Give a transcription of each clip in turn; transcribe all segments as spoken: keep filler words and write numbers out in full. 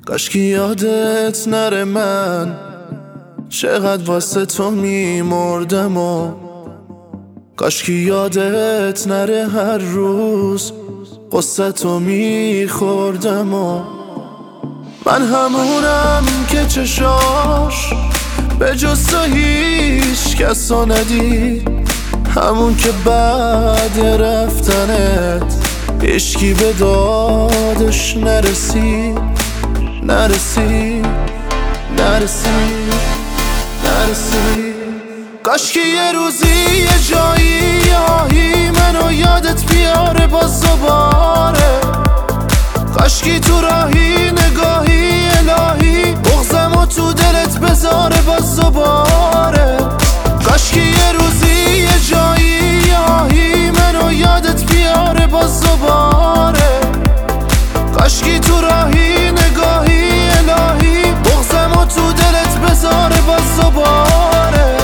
کاشکی یادت نره من چقدر واسه تو میمردم و کاشکی یادت نره هر روز قصه تو میخوردم و من همونم که چشاش به جز تو هیچ کسا ندید، همون که بعد رفتنت عشقی به دادش نرسید نرسید نرسید نرسید. کاشکی یه روزی یه جایی آهی منو یادت بیاره باز دوباره، کاشکی تو راهی نگاهی الهی بغضمو تو دلت بذاره باز دوباره. کاشکی یه روزی یه جایی آهی منو یادت بیاره باز دوباره، کاشکی تو راهی نگاهی الهی بغضمو تو دلت بذاره باز دوباره.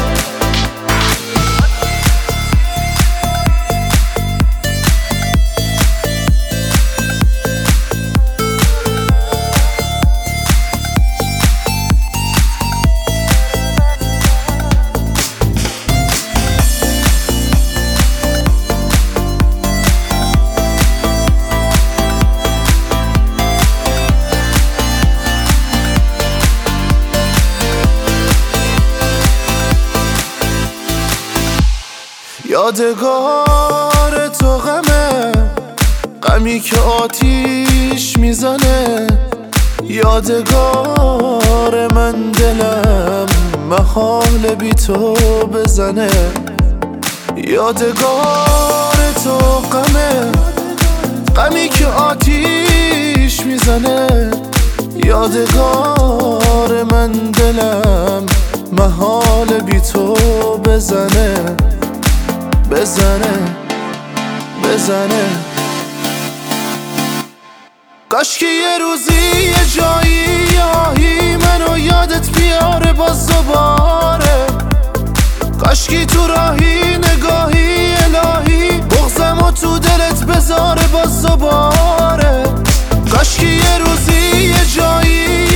یادگار تو غمه، غمی که آتیش میزنه، یادگار من دلم محال بی تو بزنه. یادگار تو غمه، غمی که آتیش میزنه، یادگار من دلم محال بی تو بزنه بزنه بزنه. کاشکی یه روزی یه جایی آهی منو یادت بیاره باز دوباره، کاشکی تو راهی نگاهی الهی بغضمو تو دلت بذاره باز دوباره. کاشکی یه روزی یه جایی